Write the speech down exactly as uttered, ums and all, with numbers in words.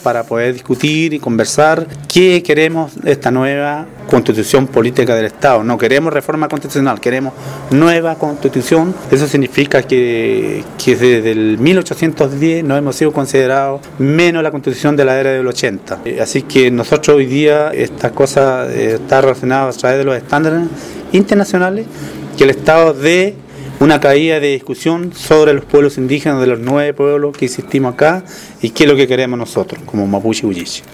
para poder discutir y conversar qué queremos de esta nueva constitución política del Estado. No queremos reforma constitucional, queremos nueva constitución. Eso significa que, que desde el mil ochocientos diez no hemos sido considerados menos la constitución de la era del ochenta. Así que nosotros hoy día esta cosa está relacionada a través de los estándares internacionales, que el Estado dé una caída de discusión sobre los pueblos indígenas de los nueve pueblos que existimos acá y qué es lo que queremos nosotros como Mapuche y Huilliche.